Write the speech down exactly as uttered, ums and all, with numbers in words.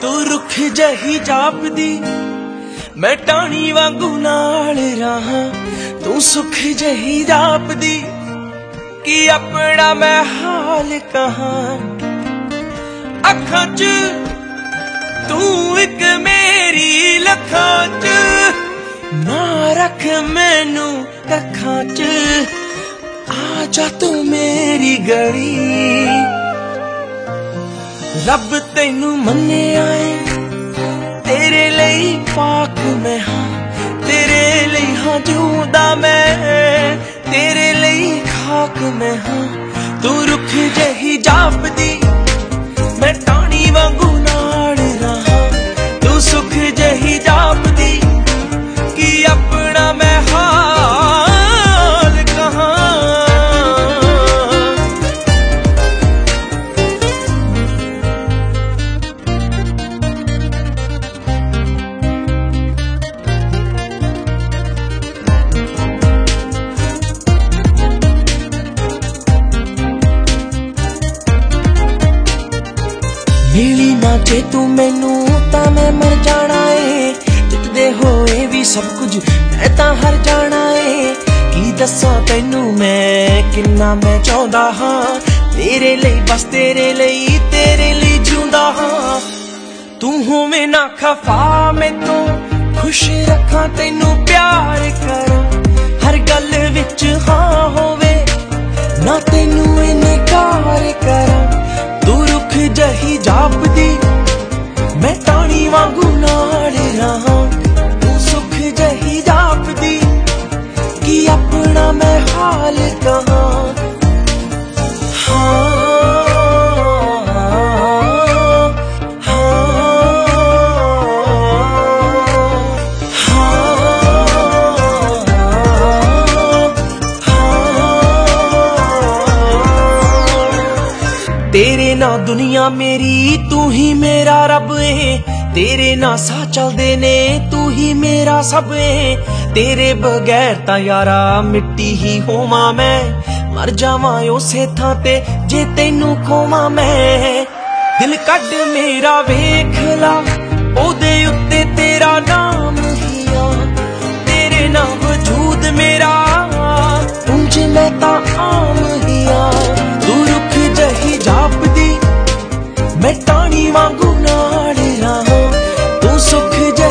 तू रुख जही जापदी मैं टाणी वांगू नाल रहा। तू सुख जही जापदी कि अपना मैं हाल कहां। अखां च तू एक मेरी लखां च ना रख मैनू कखां च। आ जा तू मेरी गली रब तैनू मन्निया है तेरे लिए पाक मैं हाँ। तेरे लिए हाँ जिउंदा मैं तेरे लिए खाक मैं हाँ। तू रुख जही जापदी मैं टाणी वांगू नाल रहा। तू सुख जही जापदी कि अपना मैं हाल कहां। मिली ना जे तू मैनू तां मैं मर जाना है। जितदे होए भी सब कुछ मैं तां हर जाना है। की दस्सां तैनू मैं किन्ना मैं चाहुंदा हां। तेरे लिए बस तेरे लिए तेरे लिए जिउंदा हां। तू होवे ना खफा मैनू खुश रखां तैनू प्यार करां। हर गल विच हाँ होवे ना तैनू इनकार करां। तू रुख जही जापदी मैं टाणी वांगू नाल रहा। तू सुख जही जापदी कि अपना मैं हाल कहां। हाँ तेरे ना दुनिया मेरी तू ही मेरा रब है। तेरे ना सा चलदे ने तू ही मेरा सब है। तेरे बगैर ता यारा मिट्टी ही होवां मैं। मर जावां उसे थां ते जे तैनू खोवां मैं। दिल कड मेरा वेख ला ओदे उत्ते तेरा नाम ही आ। तेरे ना वजूद मेरा उंज मैं तां आम ही आ। तू रुख जही जापदी मैं टाणी वांगू नाल रहा। तू सुख